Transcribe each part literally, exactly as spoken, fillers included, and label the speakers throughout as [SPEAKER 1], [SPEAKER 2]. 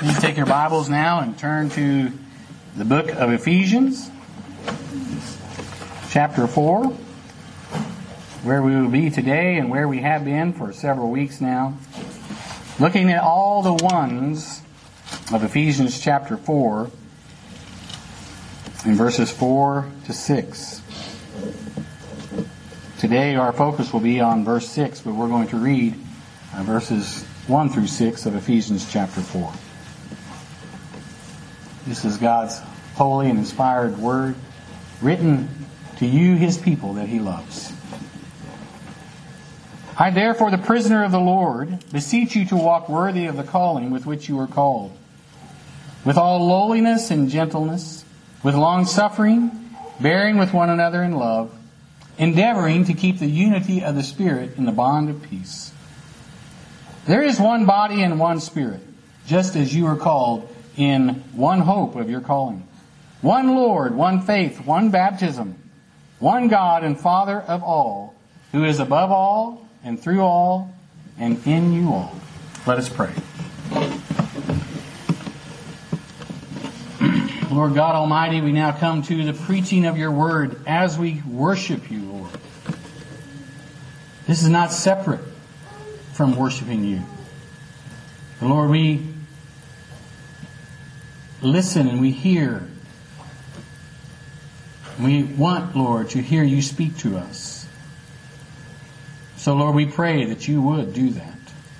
[SPEAKER 1] Please take your Bibles now and turn to the book of Ephesians, chapter four, where we will be today and where we have been for several weeks now, looking at all the ones of Ephesians chapter four in verses four to six. Today our focus will be on verse six, but we're going to read uh, verses one through six of Ephesians chapter four. This is God's holy and inspired word, written to you, His people that He loves. I therefore, the prisoner of the Lord, beseech you to walk worthy of the calling with which you are called, with all lowliness and gentleness, with long-suffering, bearing with one another in love, endeavoring to keep the unity of the Spirit in the bond of peace. There is one body and one Spirit, just as you are called in one hope of your calling. One Lord, one faith, one baptism, one God and Father of all, who is above all and through all and in you all. Let us pray. Lord God Almighty, we now come to the preaching of your word as we worship you, Lord. This is not separate from worshiping you. But Lord, we listen and we hear. We want, Lord, to hear you speak to us. So, Lord, we pray that you would do that.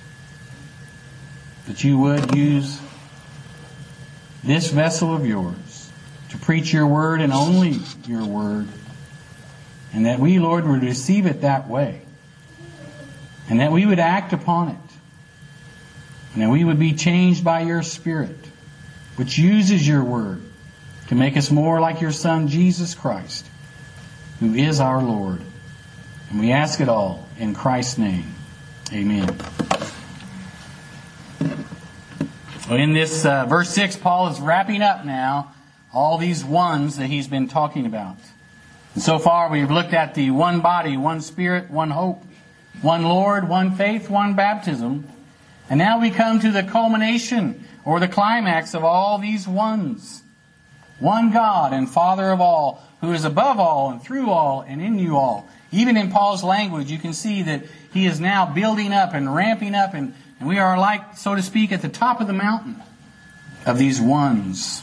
[SPEAKER 1] That you would use this vessel of yours to preach your word and only your word. And that we, Lord, would receive it that way. And that we would act upon it. And that we would be changed by your Spirit, which uses your word to make us more like your Son, Jesus Christ, who is our Lord. And we ask it all in Christ's name. Amen. Well, in this uh, verse six, Paul is wrapping up now all these ones that he's been talking about. And so far we've looked at the one body, one Spirit, one hope, one Lord, one faith, one baptism. And now we come to the culmination or the climax of all these ones. One God and Father of all, who is above all and through all and in you all. Even in Paul's language, you can see that he is now building up and ramping up, and, and we are like, so to speak, at the top of the mountain of these ones.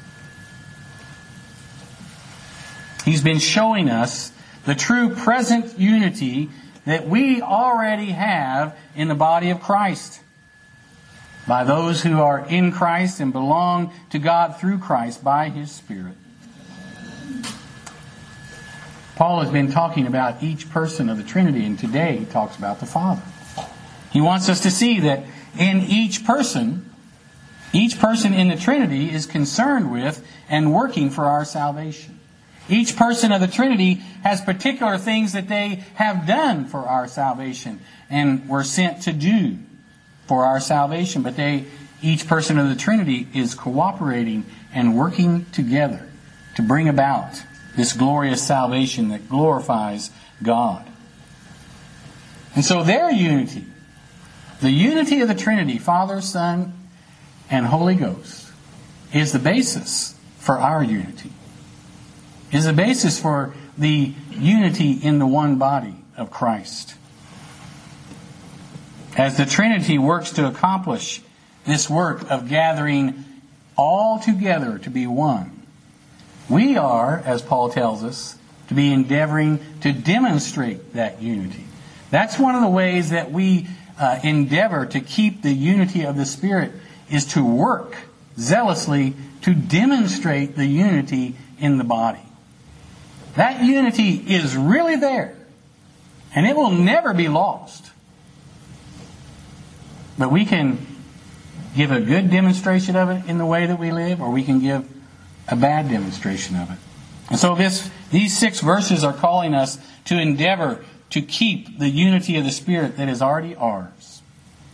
[SPEAKER 1] He's been showing us the true present unity that we already have in the body of Christ, by those who are in Christ and belong to God through Christ by His Spirit. Paul has been talking about each person of the Trinity, and today he talks about the Father. He wants us to see that in each person, each person in the Trinity is concerned with and working for our salvation. Each person of the Trinity has particular things that they have done for our salvation and were sent to do for our salvation. But they, each person of the Trinity is cooperating and working together to bring about this glorious salvation that glorifies God. And so their unity, the unity of the Trinity, Father, Son, and Holy Ghost, is the basis for our unity. Is the basis for the unity in the one body of Christ. As the Trinity works to accomplish this work of gathering all together to be one, we are, as Paul tells us, to be endeavoring to demonstrate that unity. That's one of the ways that we uh, endeavor to keep the unity of the Spirit, is to work zealously to demonstrate the unity in the body. That unity is really there, and it will never be lost. But we can give a good demonstration of it in the way that we live, or we can give a bad demonstration of it. And so this, these six verses are calling us to endeavor to keep the unity of the Spirit that is already ours.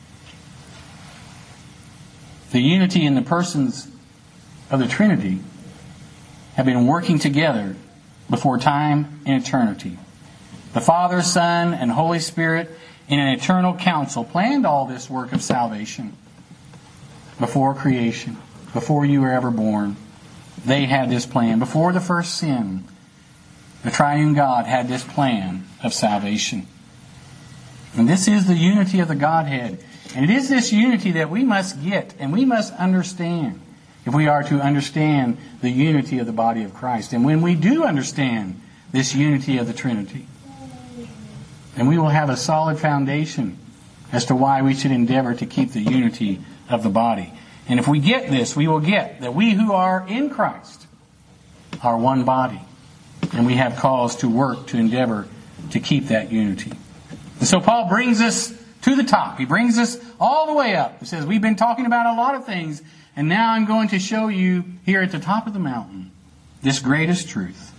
[SPEAKER 1] The unity in the persons of the Trinity have been working together before time and eternity. The Father, Son, and Holy Spirit in an eternal council planned all this work of salvation. before creation, before you were ever born, they had this plan. Before the first sin, the triune God had this plan of salvation. And this is the unity of the Godhead. And it is this unity that we must get and we must understand if we are to understand the unity of the body of Christ. And when we do understand this unity of the Trinity, then we will have a solid foundation as to why we should endeavor to keep the unity of the body. And if we get this, we will get that we who are in Christ are one body. And we have cause to work to endeavor to keep that unity. And so Paul brings us to the top. He brings us all the way up. He says, we've been talking about a lot of things, and now I'm going to show you here at the top of the mountain this greatest truth.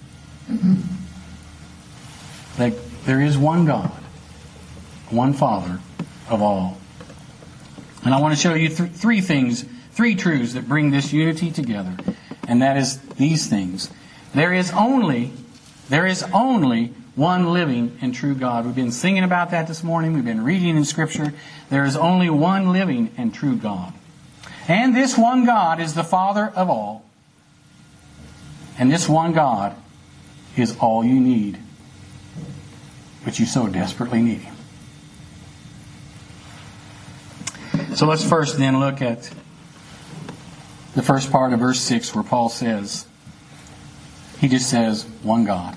[SPEAKER 1] That there is one God, one Father of all. And I want to show you th- three things, three truths that bring this unity together. And that is these things. There is only, there is only one living and true God. We've been singing about that this morning. We've been reading in Scripture. There is only one living and true God. And this one God is the Father of all. And this one God is all you need. But you so desperately need Him. So let's first then look at the first part of verse six where Paul says, he just says, one God.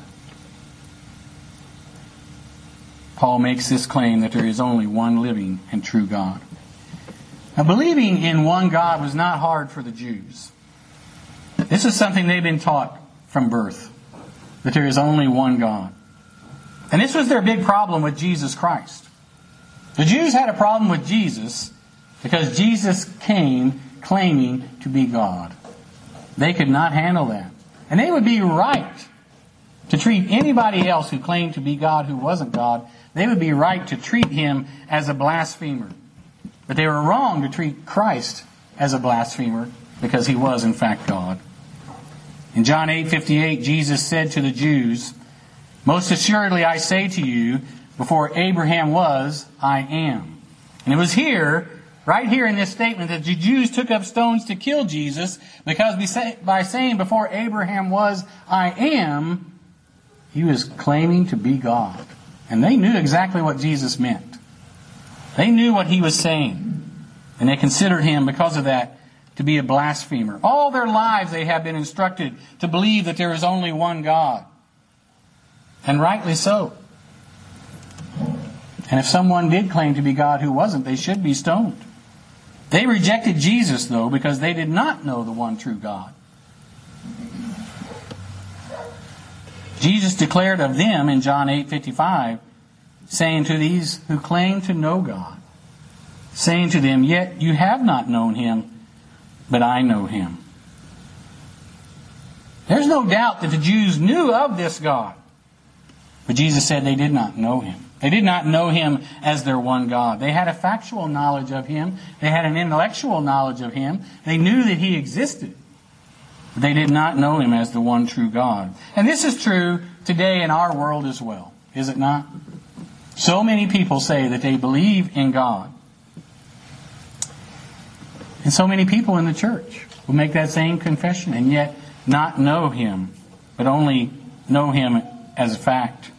[SPEAKER 1] Paul makes this claim that there is only one living and true God. Now, believing in one God was not hard for the Jews. This is something they've been taught from birth, that there is only one God. And this was their big problem with Jesus Christ. The Jews had a problem with Jesus because Jesus came claiming to be God. They could not handle that. And they would be right to treat anybody else who claimed to be God who wasn't God. They would be right to treat Him as a blasphemer. But they were wrong to treat Christ as a blasphemer because He was in fact God. In John eight fifty-eight, Jesus said to the Jews, most assuredly I say to you, before Abraham was, I am. And it was here, right here in this statement, that the Jews took up stones to kill Jesus because by saying before Abraham was, I am, He was claiming to be God. And they knew exactly what Jesus meant. They knew what He was saying. And they considered Him, because of that, to be a blasphemer. All their lives they have been instructed to believe that there is only one God. And rightly so. And if someone did claim to be God who wasn't, they should be stoned. They rejected Jesus, though, because they did not know the one true God. Jesus declared of them in John eight fifty-five, saying to these who claim to know God, saying to them, yet you have not known Him, but I know Him. There's no doubt that the Jews knew of this God. But Jesus said they did not know Him. They did not know Him as their one God. They had a factual knowledge of Him. They had an intellectual knowledge of Him. They knew that He existed. But they did not know Him as the one true God. And this is true today in our world as well, is it not? So many people say that they believe in God. And so many people in the church will make that same confession and yet not know Him, but only know Him as a fact.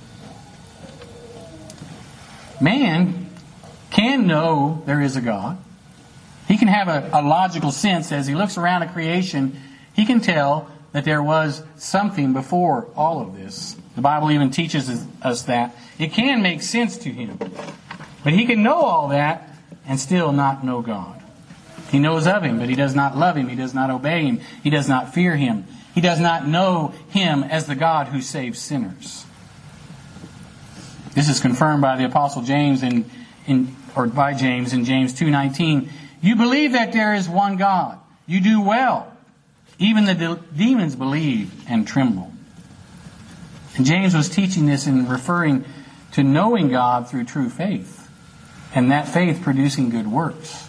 [SPEAKER 1] Man can know there is a God. He can have a, a logical sense as he looks around at creation. He can tell that there was something before all of this. The Bible even teaches us that. It can make sense to him. But he can know all that and still not know God. He knows of Him, but he does not love Him. He does not obey Him. He does not fear Him. He does not know Him as the God who saves sinners. This is confirmed by the Apostle James in, in or by James in James two nineteen. You believe that there is one God. You do well. Even the de- demons believe and tremble. And James was teaching this in referring to knowing God through true faith, and that faith producing good works.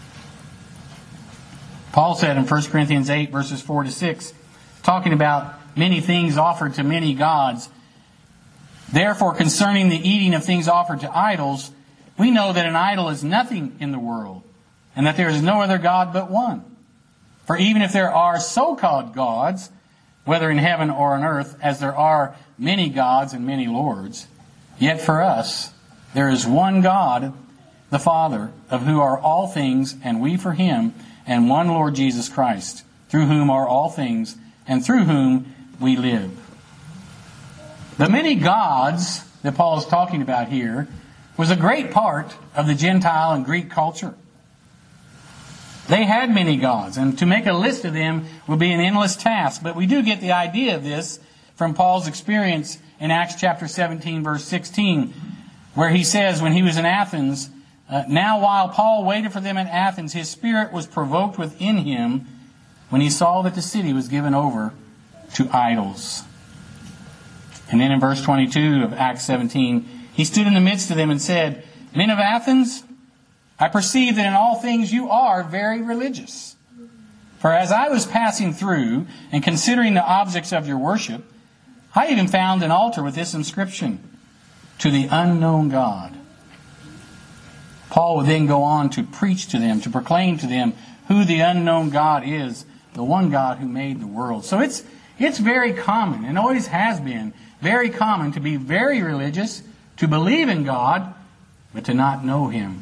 [SPEAKER 1] Paul said in First Corinthians eight, verses four to six, talking about many things offered to many gods, therefore concerning the eating of things offered to idols, we know that an idol is nothing in the world, and that there is no other God but one. For even if there are so-called gods, whether in heaven or on earth, as there are many gods and many lords, yet for us there is one God, the Father, of whom are all things, and we for Him, and one Lord Jesus Christ, through whom are all things, and through whom we live. The many gods that Paul is talking about here was a great part of the Gentile and Greek culture. They had many gods, and to make a list of them would be an endless task. But we do get the idea of this from Paul's experience in Acts chapter seventeen, verse sixteen, where he says when he was in Athens, uh, now while Paul waited for them in Athens, his spirit was provoked within him when he saw that the city was given over to idols. And then in verse twenty-two of Acts seventeen, he stood in the midst of them and said, Men of Athens, I perceive that in all things you are very religious. For as I was passing through and considering the objects of your worship, I even found an altar with this inscription, To the unknown God. Paul would then go on to preach to them, to proclaim to them who the unknown God is, the one God who made the world. So it's it's very common, and always has been, very common to be very religious, to believe in God, but to not know Him.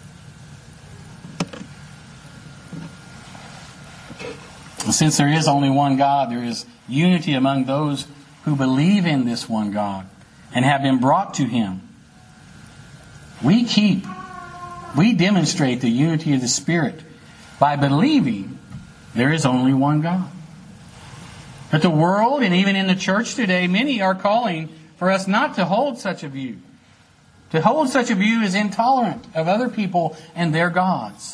[SPEAKER 1] Since there is only one God, there is unity among those who believe in this one God and have been brought to Him. We keep, we demonstrate the unity of the Spirit by believing there is only one God. But the world, and even in the church today, many are calling for us not to hold such a view. To hold such a view is intolerant of other people and their gods.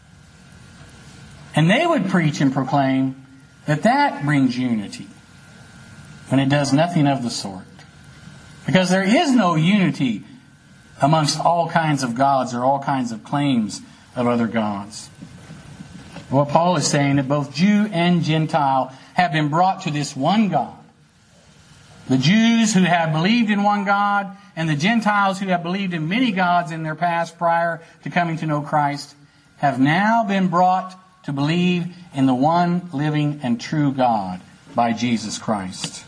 [SPEAKER 1] And they would preach and proclaim that that brings unity, when it does nothing of the sort. Because there is no unity amongst all kinds of gods or all kinds of claims of other gods. What Paul is saying that both Jew and Gentile have been brought to this one God. The Jews who have believed in one God, and the Gentiles who have believed in many gods in their past prior to coming to know Christ, have now been brought to believe in the one living and true God by Jesus Christ.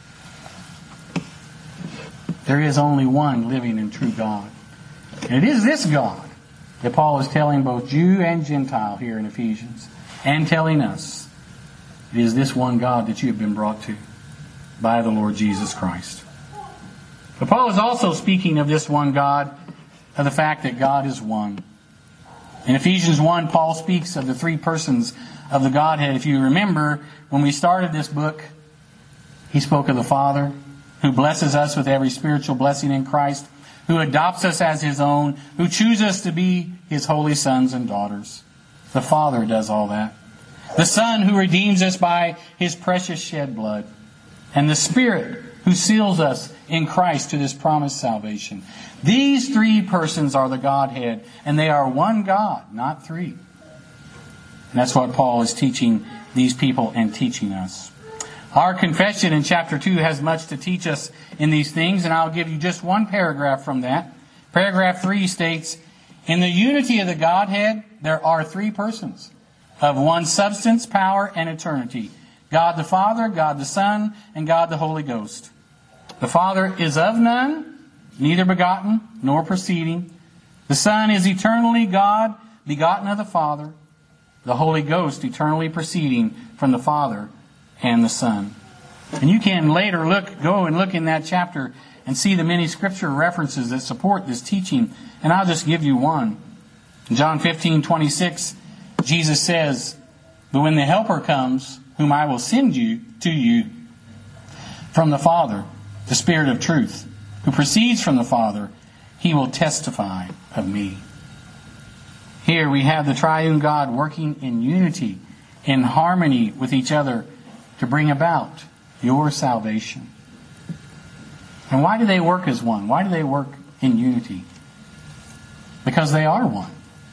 [SPEAKER 1] There is only one living and true God. And it is this God that Paul is telling both Jew and Gentile here in Ephesians, and telling us, it is this one God that you have been brought to by the Lord Jesus Christ. But Paul is also speaking of this one God, of the fact that God is one. In Ephesians one, Paul speaks of the three persons of the Godhead. If you remember, when we started this book, he spoke of the Father, who blesses us with every spiritual blessing in Christ, who adopts us as His own, who chooses us to be His holy sons and daughters. The Father does all that. The Son, who redeems us by His precious shed blood. And the Spirit, who seals us in Christ to this promised salvation. These three persons are the Godhead, and they are one God, not three. And that's what Paul is teaching these people and teaching us. Our confession in chapter two has much to teach us in these things, and I'll give you just one paragraph from that. Paragraph three states, In the unity of the Godhead, there are three persons, of one substance, power, and eternity. God the Father, God the Son, and God the Holy Ghost. The Father is of none, neither begotten, nor proceeding. The Son is eternally God, begotten of the Father. The Holy Ghost eternally proceeding from the Father and the Son. And you can later look, go and look in that chapter and see the many scripture references that support this teaching. And I'll just give you one. In John fifteen twenty-six, Jesus says, But when the Helper comes, whom I will send you to you from the Father, the Spirit of truth, who proceeds from the Father, He will testify of me. Here we have the triune God working in unity, in harmony with each other to bring about your salvation. And why do they work as one? Why do they work in unity? Because they are one.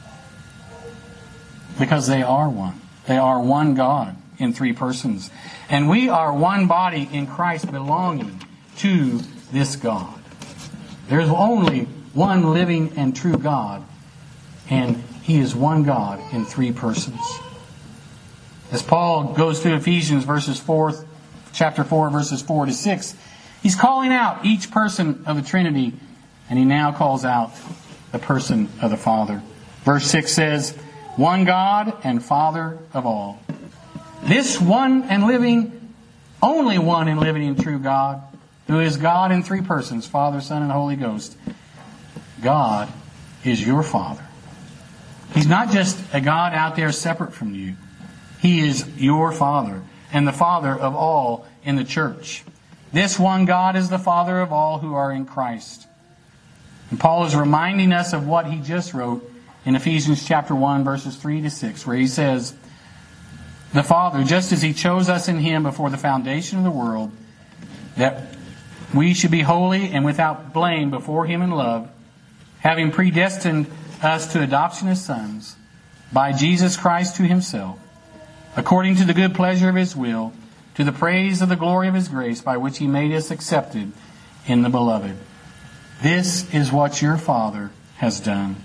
[SPEAKER 1] Because they are one. They are one God in three persons. And we are one body in Christ belonging to this God. There's only one living and true God. And He is one God in three persons. As Paul goes through Ephesians verses four, chapter four, verses four to six, he's calling out each person of the Trinity, and he now calls out the person of the Father. Verse six says, one God and Father of all. This one and living, only one and living and true God, who is God in three persons, Father, Son, and Holy Ghost. God is your Father. He's not just a God out there separate from you. He is your Father and the Father of all in the church. This one God is the Father of all who are in Christ. And Paul is reminding us of what he just wrote in Ephesians chapter one, verses three to six, where he says, the Father, just as He chose us in Him before the foundation of the world, that we should be holy and without blame before Him in love, having predestined us to adoption as sons, by Jesus Christ to Himself, according to the good pleasure of His will, to the praise of the glory of His grace, by which He made us accepted in the Beloved. This is what your Father has done.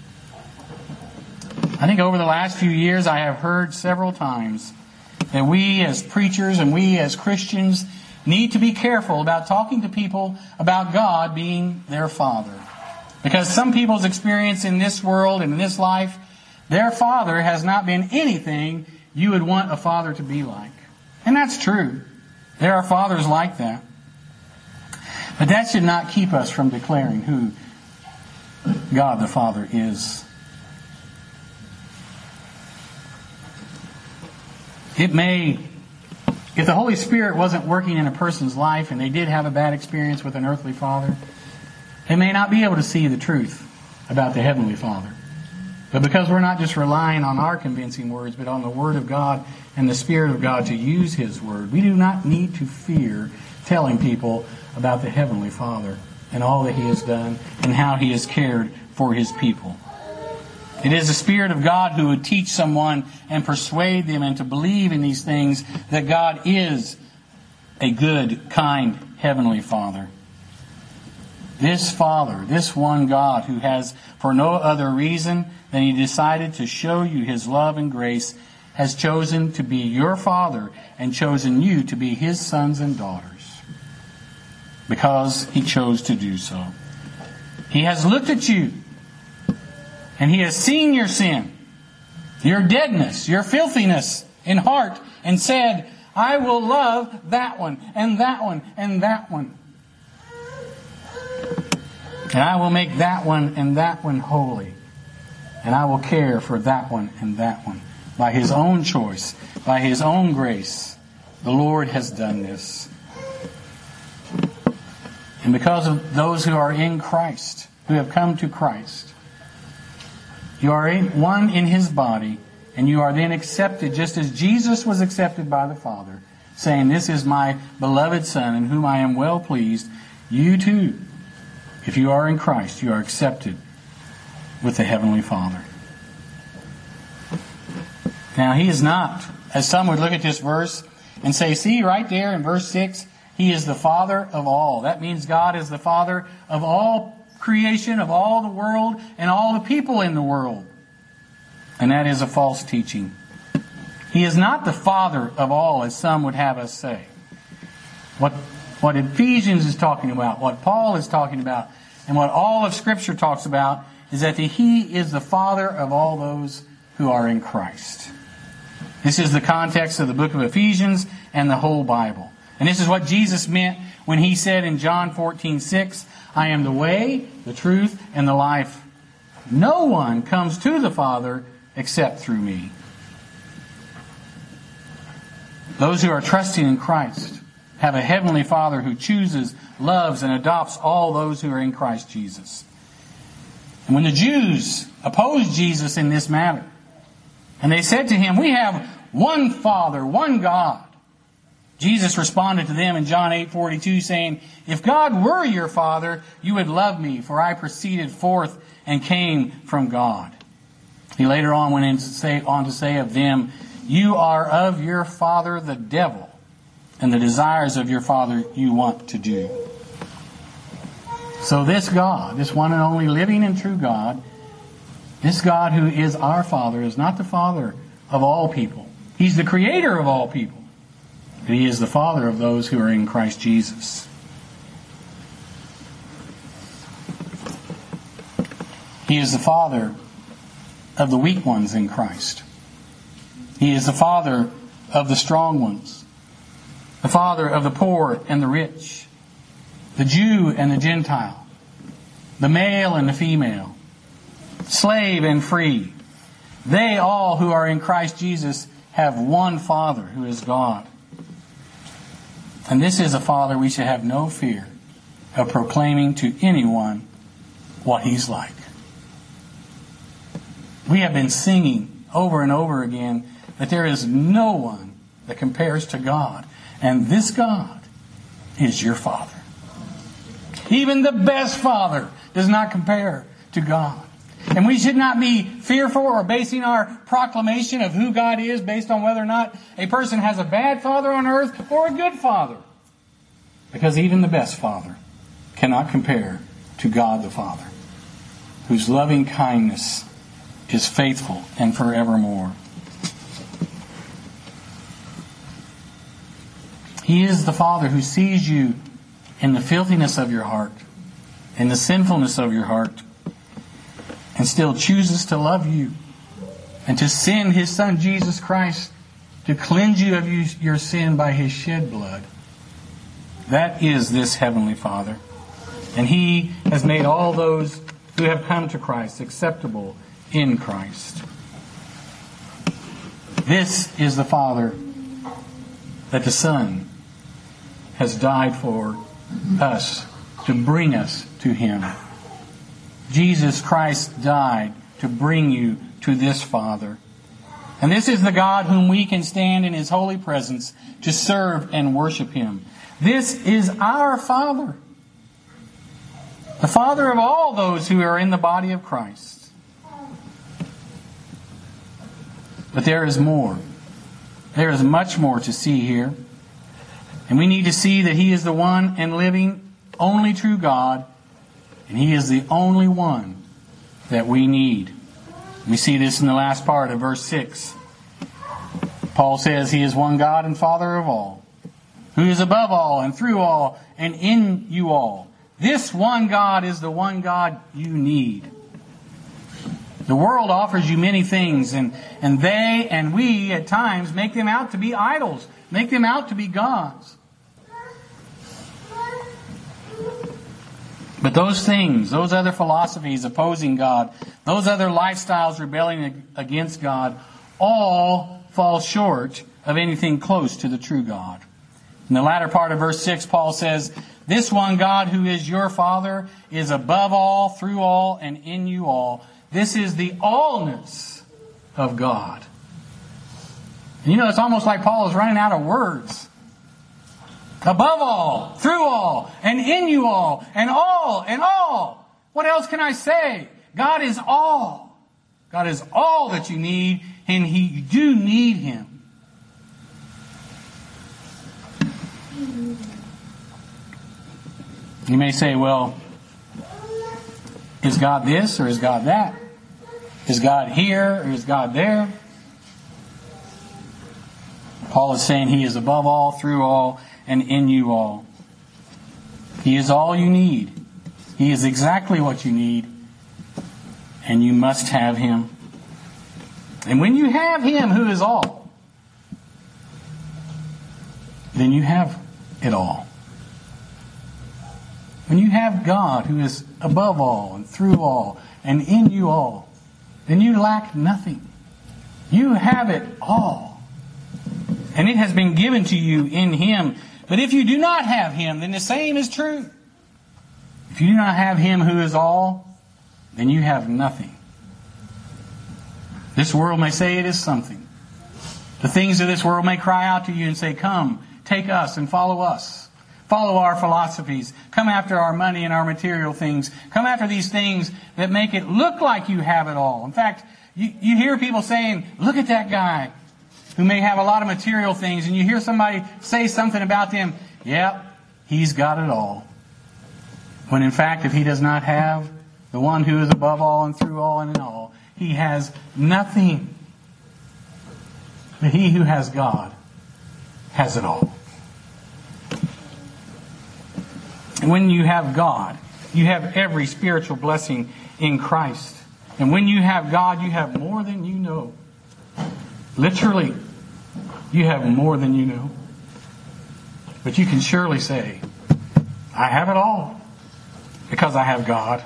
[SPEAKER 1] I think over the last few years I have heard several times that we as preachers and we as Christians need to be careful about talking to people about God being their Father. Because some people's experience in this world and in this life, their father has not been anything you would want a father to be like. And that's true. There are fathers like that. But that should not keep us from declaring who God the Father is. It may, if the Holy Spirit wasn't working in a person's life and they did have a bad experience with an earthly father, they may not be able to see the truth about the Heavenly Father. But because we're not just relying on our convincing words, but on the Word of God and the Spirit of God to use His Word, we do not need to fear telling people about the Heavenly Father and all that He has done and how He has cared for His people. It is the Spirit of God who would teach someone and persuade them and to believe in these things, that God is a good, kind, Heavenly Father. This Father, this one God who has, for no other reason than He decided to show you His love and grace, has chosen to be your Father and chosen you to be His sons and daughters. Because He chose to do so. He has looked at you and He has seen your sin, your deadness, your filthiness in heart, and said, I will love that one and that one and that one. And I will make that one and that one holy. And I will care for that one and that one. By His own choice, by His own grace, the Lord has done this. And because of those who are in Christ, who have come to Christ, you are in, one in His body, and you are then accepted just as Jesus was accepted by the Father, saying, this is my beloved Son in whom I am well pleased. You too, if you are in Christ, you are accepted with the Heavenly Father. Now, He is not, as some would look at this verse and say, see, right there in verse six, He is the Father of all. That means God is the Father of all creation, of all the world, and all the people in the world. And that is a false teaching. He is not the Father of all, as some would have us say. What, what Ephesians is talking about, what Paul is talking about, and what all of Scripture talks about, is that He is the Father of all those who are in Christ. This is the context of the book of Ephesians and the whole Bible. And this is what Jesus meant when He said in John fourteen six, I am the way, the truth, and the life. No one comes to the Father except through me. Those who are trusting in Christ have a Heavenly Father who chooses, loves, and adopts all those who are in Christ Jesus. And when the Jews opposed Jesus in this matter, and they said to Him, we have one Father, one God, Jesus responded to them in John eight forty-two, saying, if God were your Father, you would love me, for I proceeded forth and came from God. He later on went in to say, on to say of them, you are of your father the devil, and the desires of your father you want to do. So this God, this one and only living and true God, This God who is our Father is not the Father of all people. He's the Creator of all people. But He is the Father of those who are in Christ Jesus. He is the Father of the weak ones in Christ. He is the Father of the strong ones. The Father of the poor and the rich. The Jew and the Gentile. The male and the female. Slave and free. They all who are in Christ Jesus have one Father who is God. And this is a Father we should have no fear of proclaiming to anyone what He's like. We have been singing over and over again that there is no one that compares to God. And this God is your Father. Even the best father does not compare to God. And we should not be fearful or basing our proclamation of who God is based on whether or not a person has a bad father on earth or a good father. Because even the best father cannot compare to God the Father, whose loving kindness is faithful and forevermore. He is the Father who sees you in the filthiness of your heart, in the sinfulness of your heart, and still chooses to love you and to send His Son Jesus Christ to cleanse you of you, your sin by His shed blood. That is this Heavenly Father. And He has made all those who have come to Christ acceptable in Christ. This is the Father that the Son has died for us to bring us to Him. Jesus Christ died to bring you to this Father. And this is the God whom we can stand in His holy presence to serve and worship Him. This is our Father. The Father of all those who are in the body of Christ. But there is more. There is much more to see here. And we need to see that He is the one and living, only true God. And He is the only one that we need. We see this in the last part of verse six. Paul says He is one God and Father of all, who is above all and through all and in you all. This one God is the one God you need. The world offers you many things, and, and they and we at times make them out to be idols, make them out to be gods. But those things, those other philosophies opposing God, those other lifestyles rebelling against God, all fall short of anything close to the true God. In the latter part of verse six, Paul says, this one God who is your Father is above all, through all, and in you all. This is the allness of God. And you know, it's almost like Paul is running out of words. Above all, through all, and in you all, and all, and all. What else can I say? God is all. God is all that you need, and He, you do need Him. You may say, well, is God this or is God that? Is God here or is God there? Paul is saying He is above all, through all, and in you all. He is all you need. He is exactly what you need. And you must have Him. And when you have Him who is all, then you have it all. When you have God who is above all and through all and in you all, then you lack nothing. You have it all. And it has been given to you in Him. But if you do not have Him, then the same is true. If you do not have Him who is all, then you have nothing. This world may say it is something. The things of this world may cry out to you and say, come, take us and follow us. Follow our philosophies. Come after our money and our material things. Come after these things that make it look like you have it all. In fact, you, you hear people saying, look at that guy who may have a lot of material things, and you hear somebody say something about them, yep, he's got it all. When in fact, if he does not have the one who is above all and through all and in all, he has nothing. But he who has God has it all. And when you have God, you have every spiritual blessing in Christ. And when you have God, you have more than you know. Literally, you have more than you know. But you can surely say, I have it all because I have God.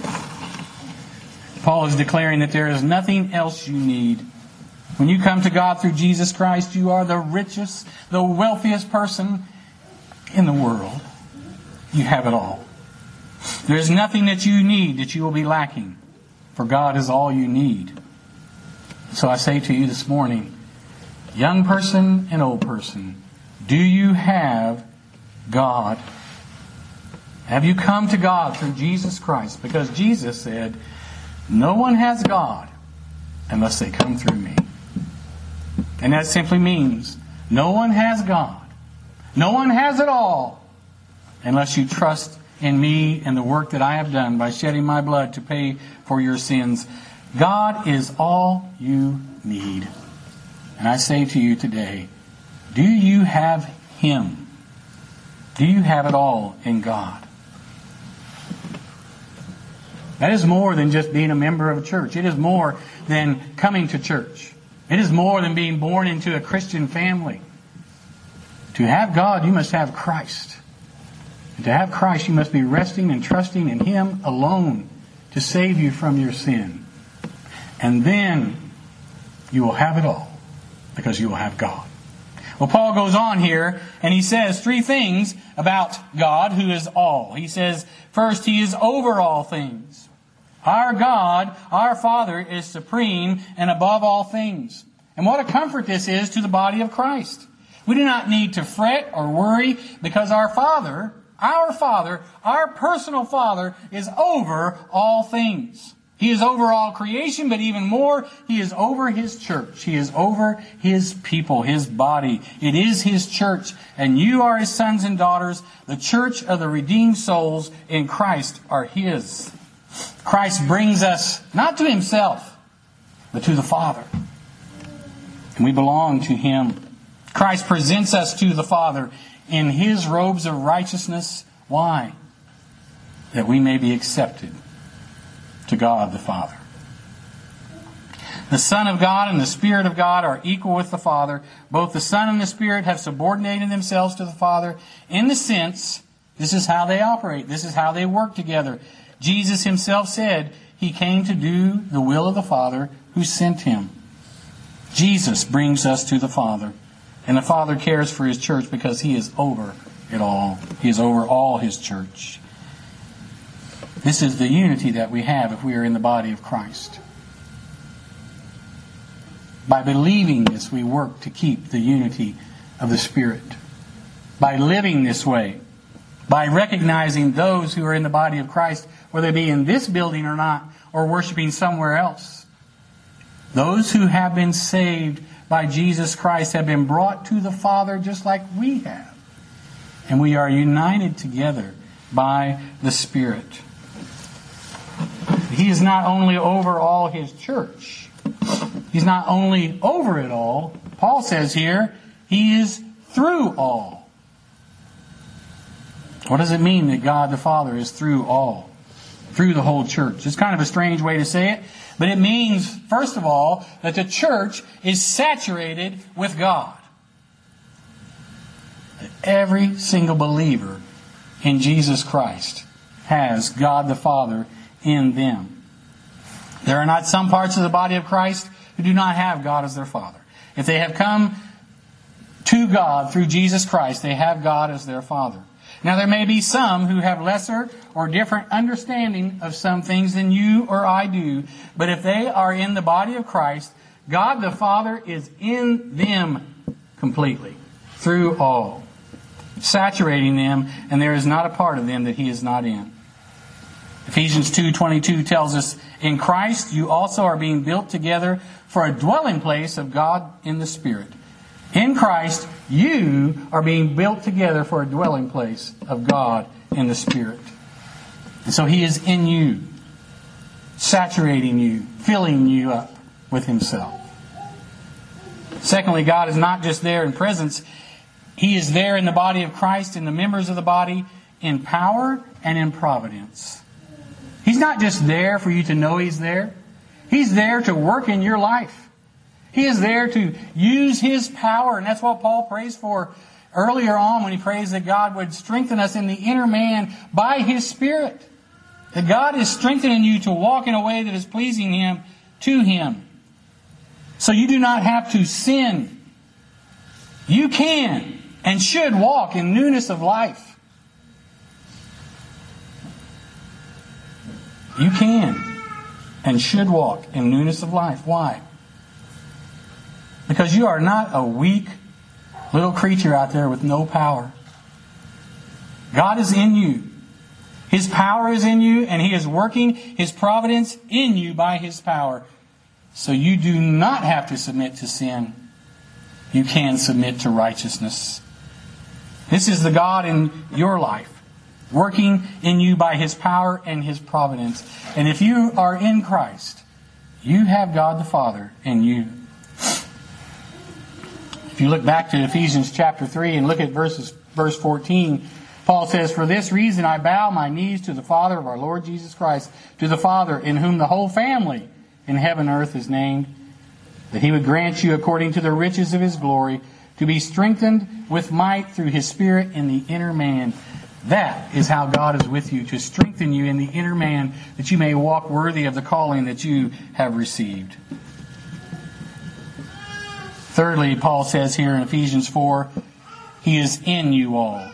[SPEAKER 1] Paul is declaring that there is nothing else you need. When you come to God through Jesus Christ, you are the richest, the wealthiest person in the world. You have it all. There is nothing that you need that you will be lacking, for God is all you need. So I say to you this morning, young person and old person, do you have God? Have you come to God through Jesus Christ? Because Jesus said, no one has God unless they come through me. And that simply means no one has God. No one has it all unless you trust in me and the work that I have done by shedding my blood to pay for your sins. God is all you need. And I say to you today, do you have Him? Do you have it all in God? That is more than just being a member of a church. It is more than coming to church. It is more than being born into a Christian family. To have God, you must have Christ. And to have Christ, you must be resting and trusting in Him alone to save you from your sin. And then you will have it all because you will have God. Well, Paul goes on here and he says three things about God who is all. He says, first, He is over all things. Our God, our Father, is supreme and above all things. And what a comfort this is to the body of Christ. We do not need to fret or worry because our Father, our Father, our personal Father, is over all things. He is over all creation, but even more, He is over His church. He is over His people, His body. It is His church, and you are His sons and daughters. The church of the redeemed souls in Christ are His. Christ brings us not to Himself, but to the Father. And we belong to Him. Christ presents us to the Father in His robes of righteousness. Why? That we may be accepted to God the Father. The Son of God and the Spirit of God are equal with the Father. Both the Son and the Spirit have subordinated themselves to the Father in the sense, this is how they operate. This is how they work together. Jesus Himself said He came to do the will of the Father who sent Him. Jesus brings us to the Father. And the Father cares for His church because He is over it all. He is over all His church. This is the unity that we have if we are in the body of Christ. By believing this, we work to keep the unity of the Spirit. By living this way, by recognizing those who are in the body of Christ, whether they be in this building or not, or worshiping somewhere else. Those who have been saved by Jesus Christ have been brought to the Father just like we have. And we are united together by the Spirit. He is not only over all His church. He's not only over it all. Paul says here, He is through all. What does it mean that God the Father is through all? Through the whole church. It's kind of a strange way to say it. But it means, first of all, that the church is saturated with God. Every single believer in Jesus Christ has God the Father in them. There are not some parts of the body of Christ who do not have God as their Father. If they have come to God through Jesus Christ, they have God as their Father. Now there may be some who have lesser or different understanding of some things than you or I do, but if they are in the body of Christ, God the Father is in them completely, through all, saturating them, and there is not a part of them that He is not in. Ephesians two twenty-two tells us, in Christ you also are being built together for a dwelling place of God in the Spirit. In Christ, you are being built together for a dwelling place of God in the Spirit. And so He is in you. saturating you, filling you up with Himself. Secondly, God is not just there in presence. He is there in the body of Christ, in the members of the body, in power and in providence. He's not just there for you to know He's there. He's there to work in your life. He is there to use His power. And that's what Paul prays for earlier on when he prays that God would strengthen us in the inner man by His Spirit. That God is strengthening you to walk in a way that is pleasing Him, to Him. So you do not have to sin. You can and should walk in newness of life. You can and should walk in newness of life. Why? Because you are not a weak little creature out there with no power. God is in you. His power is in you, and He is working His providence in you by His power. So you do not have to submit to sin. You can submit to righteousness. This is the God in your life, working in you by His power and His providence. And if you are in Christ, you have God the Father in you. If you look back to Ephesians chapter three and look at verses, verse fourteen, Paul says, "For this reason I bow my knees to the Father of our Lord Jesus Christ, to the Father in whom the whole family in heaven and earth is named, that He would grant you according to the riches of His glory, to be strengthened with might through His Spirit in the inner man." That is how God is with you, to strengthen you in the inner man, that you may walk worthy of the calling that you have received. Thirdly, Paul says here in Ephesians four, He is in you all.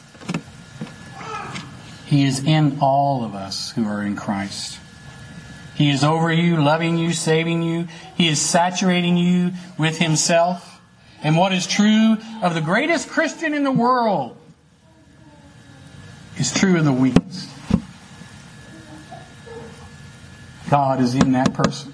[SPEAKER 1] He is in all of us who are in Christ. He is over you, loving you, saving you. He is saturating you with Himself. And what is true of the greatest Christian in the world is true of the weakest. God is in that person.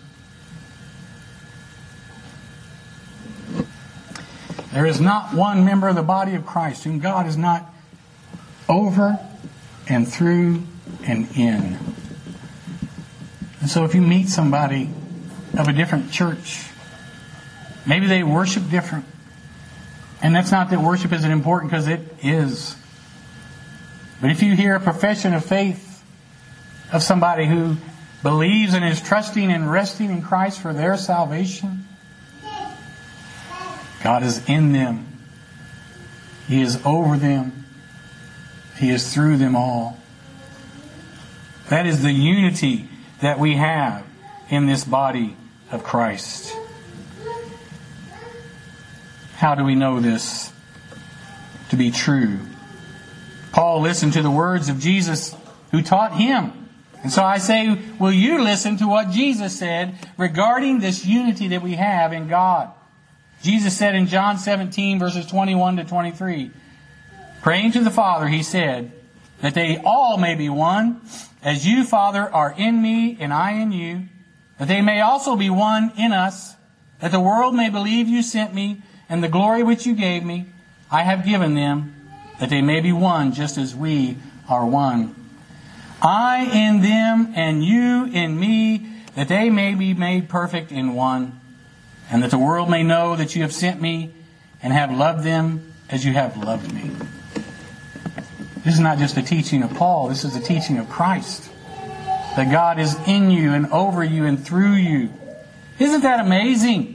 [SPEAKER 1] There is not one member of the body of Christ whom God is not over and through and in. And so if you meet somebody of a different church, maybe they worship different. And that's not that worship isn't important, because it is. But if you hear a profession of faith of somebody who believes and is trusting and resting in Christ for their salvation, God is in them. He is over them. He is through them all. That is the unity that we have in this body of Christ. How do we know this to be true? Paul listened to the words of Jesus who taught him. And so I say, will you listen to what Jesus said regarding this unity that we have in God? Jesus said in John seventeen, verses twenty-one to twenty-three, praying to the Father, He said, that they all may be one, as you, Father, are in me and I in you, that they may also be one in us, that the world may believe you sent me, and the glory which you gave me, I have given them, that they may be one just as we are one. I in them and you in me, that they may be made perfect in one, and that the world may know that you have sent me and have loved them as you have loved me. This is not just a teaching of Paul, this is a teaching of Christ. That God is in you and over you and through you. Isn't that amazing?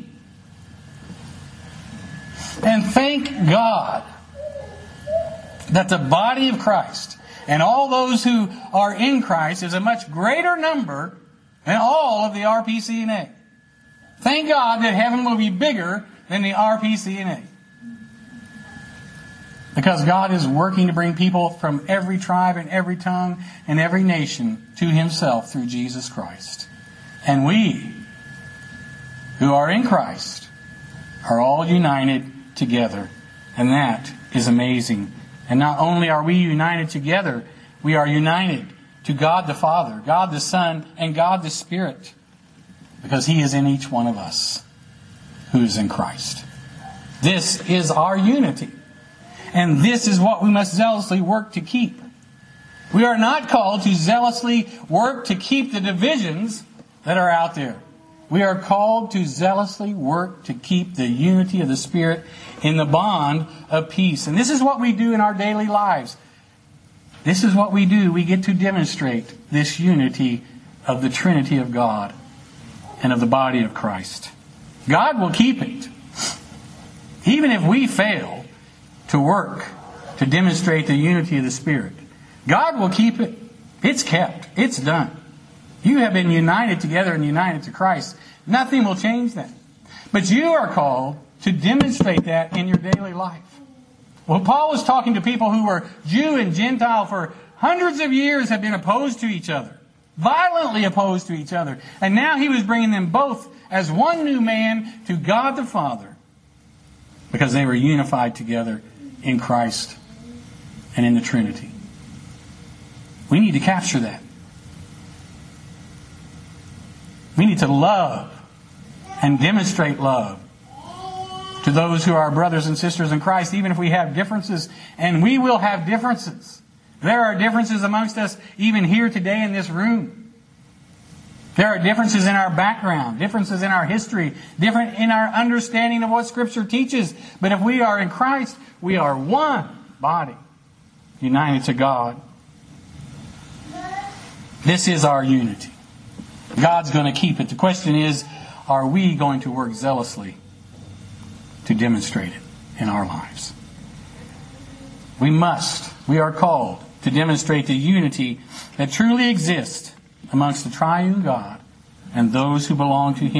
[SPEAKER 1] And thank God that the body of Christ and all those who are in Christ is a much greater number than all of the R P C N A. Thank God that heaven will be bigger than the R P C N A. Because God is working to bring people from every tribe and every tongue and every nation to Himself through Jesus Christ. And we, who are in Christ, are all united together. And that is amazing. And not only are we united together, we are united to God the Father, God the Son, and God the Spirit. Because He is in each one of us who is in Christ. This is our unity. And this is what we must zealously work to keep. We are not called to zealously work to keep the divisions that are out there. We are called to zealously work to keep the unity of the Spirit in the bond of peace. And this is what we do in our daily lives. This is what we do. We get to demonstrate this unity of the Trinity of God and of the body of Christ. God will keep it. Even if we fail to work to demonstrate the unity of the Spirit, God will keep it. It's kept. It's done. You have been united together and united to Christ. Nothing will change that. But you are called to demonstrate that in your daily life. Well, Paul was talking to people who were Jew and Gentile for hundreds of years, have been opposed to each other. Violently opposed to each other. And now he was bringing them both as one new man to God the Father, because they were unified together in Christ and in the Trinity. We need to capture that. We need to love and demonstrate love to those who are brothers and sisters in Christ, even if we have differences. And we will have differences. There are differences amongst us even here today in this room. There are differences in our background, differences in our history, different in our understanding of what Scripture teaches. But if we are in Christ, we are one body, united to God. This is our unity. God's going to keep it. The question is, are we going to work zealously to demonstrate it in our lives? We must. We are called to demonstrate the unity that truly exists amongst the triune God and those who belong to Him.